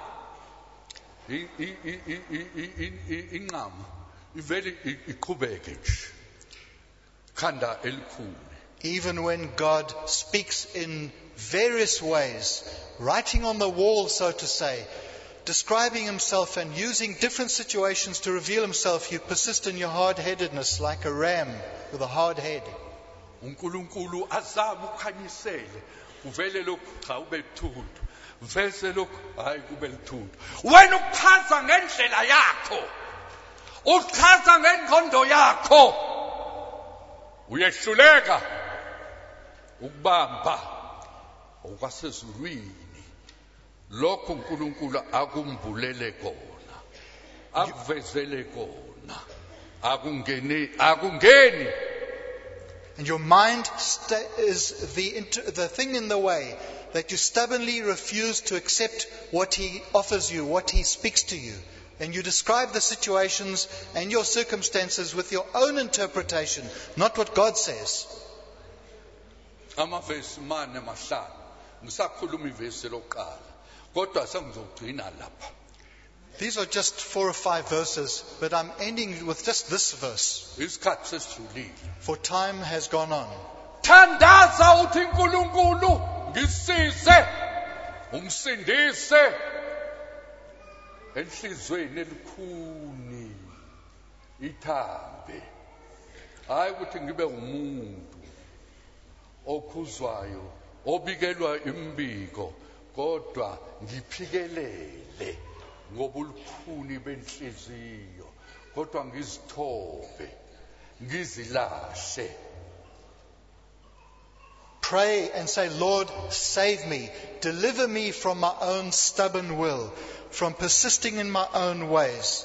Inqama ivele iqhubeke nje. Khanda elikhulu. Even when God speaks in various ways, writing on the wall, so to say, describing himself and using different situations to reveal himself, you persist in your hard-headedness like a ram with a hard head. uNkulunkulu azama ukhanyisele, uvele lokhu cha ube buthundu, vese lokhu hayi kube lithundu. Wena uchaza ngendlela yakho, uchaza ngengqondo yakho, uyehluleka ukubamba okwasezulwini lokho uNkulunkulu akumbulele kona, akuvezele kona, akungeni. And your mind is the thing in the way that you stubbornly refuse to accept what he offers you, what he speaks to you. And you describe the situations and your circumstances with your own interpretation, not what God says. Amavesi mane mahlanu ngisakhuluma ivesi lokuqala kodwa sengizogcina lapha. These are just 4 or 5 verses, but I'm ending with just this verse. Isikhathi sesidlulile. For time has gone on. Thandaza uthi uNkulunkulu ngisize, umsindise enhlizweni elikhuni ithambe. Hayi ukuthi ngibe umuntu okhuzwayo, obikelwa imbiko, kodwa ngiphikelele ngobulukhuni benhliziyo, kodwa ngizithobe, ngizilahle. Pray and say, Lord, save me. Deliver me from my own stubborn will, from persisting in my own ways.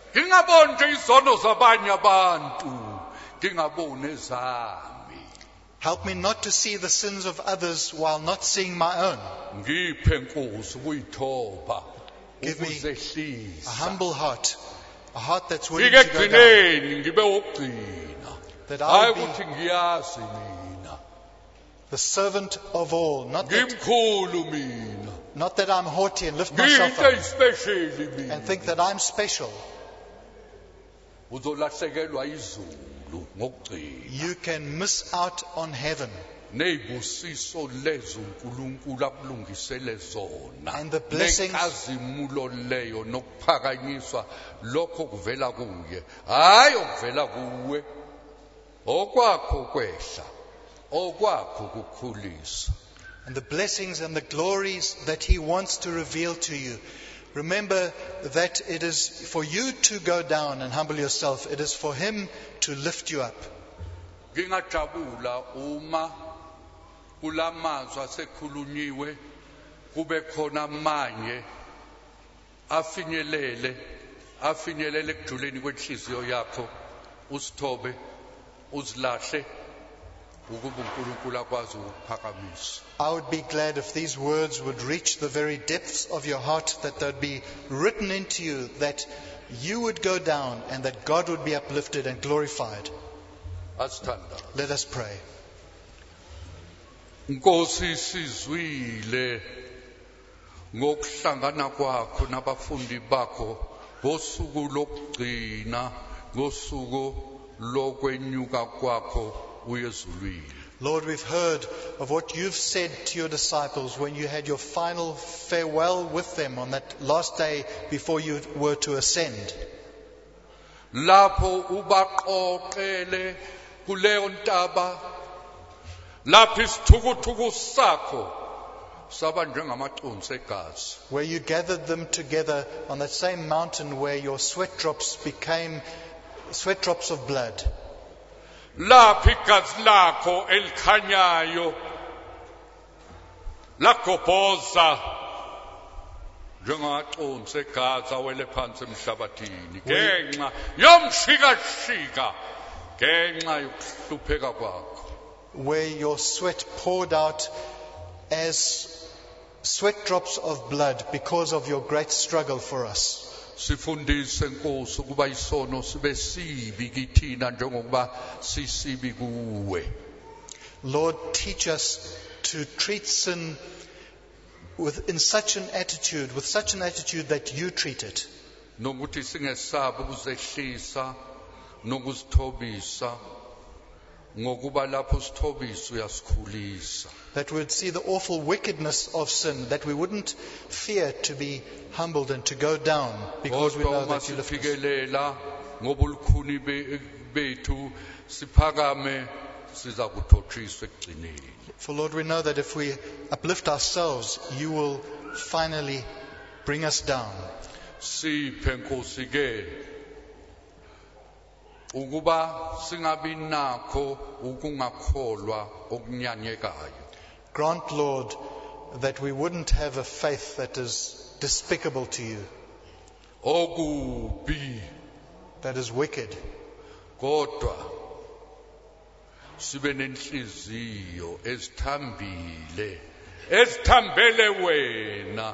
Ngingaboni nje izono zabanye abantu, ngingaboni ezami. Help me not to see the sins of others while not seeing my own. Ngiphe Nkosi ukuyithoba, Give me a ukuzehlisa. humble heart, a heart that's willing Ngike to go down, ekugcineni ngibe wokugcina. that Hayi I'll be ukuthi ngiyazi mina. the servant of all, not that Ngimkhulu mina. I'm haughty and lift myself Ngiyinto up especially and mina. think that I'm special. Uzolahlekelwa izulu ngokugcina. You can miss out on heaven. Nezibusiso lezo uNkulunkulu akulungisele zona. And the blessings- Nenkazimulo leyo nokuphakanyiswa lokho kuvela kuye. Hayi okuvela kuwe. Okwakho kwehla. Okwakho kukhulisa. And the blessings and the glories that He wants to reveal to you. Remember that it is for you to go down and humble yourself. It is for Him to lift you up. Ngingajabula uma kulamazwi asekhulunyiwe kube khona manje afinyelele ekujuleni kwenhliziyo yakho, usithobe, uzilahle ukuba uNkulunkulu akwazi ukuphakamisa. I would be glad if these words would reach the very depths of your heart, that they'd be written into you, that you would go down and that God would be uplifted and glorified. Asithanda. Let us pray. Nkosi sizwile ngokuhlangana kwakho nabafundi bakho ngosuku lokugcina, ngosuku lokwenyuka kwakho uyezulwini. Lord, we've heard of what you've said to your disciples when you had your final farewell with them on that last day before you were to ascend. Lapho ubaqoqele kuleyo ntaba, lapho isithukuthuku sakho saba njengamaconsi egazi. Where you gathered them together on that same mountain where your sweat drops became sweat drops of blood. Lapho igazi lakho elikhanyayo lagobhoza njengamaconsi egazi awele phansi emhlabathini ngenxa yomshikashika, ngenxa yokuhlupheka kwakho. Where your sweat poured out as sweat drops of blood because of your great struggle for us. Sifundise Nkosi ukuba isono sibe sibi kithina njengokuba sisibi kuwe. Lord, teach us to treat sin with such an attitude that you treat it. Nokuthi singesabi ukuzehlisa nokuzithobisa, ngokuba lapho sithobisa uyasikhulisa. That we would see the awful wickedness of sin, that we wouldn't fear to be humbled and to go down because we know that you lift us. Masifikelela ngobulukhuni bethu siphakame siza kuthotshiswa ekugcineni. For Lord, we know that if we uplift ourselves, you will finally bring us down. Siphe Nkosi ke ukuba singabi nakho ukungakholwa okunyanyekayo. Grant, Lord, that we wouldn't have a faith that is despicable to you, Okubi that is wicked, kodwa sibe nenhliziyo ezithambele wena,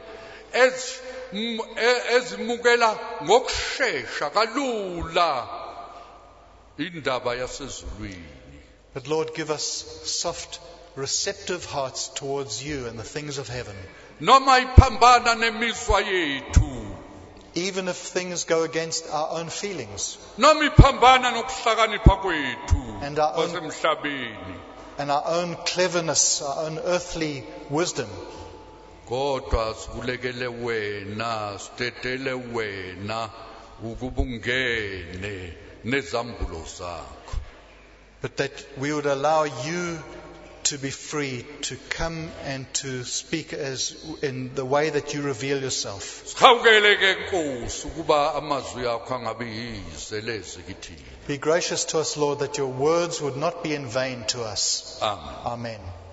ezimukela ngokusheshsha kalula indaba yasezulwini. But Lord, give us soft, receptive hearts towards you and the things of heaven. Noma iphambana nemizwa yethu, Even if things go against our own feelings noma iphambana nokuhlakanipha kwethu And our own- kwasemhlabeni, and our own cleverness, our own earthly wisdom, kodwa sikulekele wena, sitetele wena ukuba ungene nezambulo zakho. but that we would allow you to be free to come and to speak as in the way that you reveal yourself. Sikhawukele ke Nkosi ukuba amazwi akho angabi yize lezi kithina. Be gracious to us, Lord, that your words would not be in vain to us. Amen. Amen.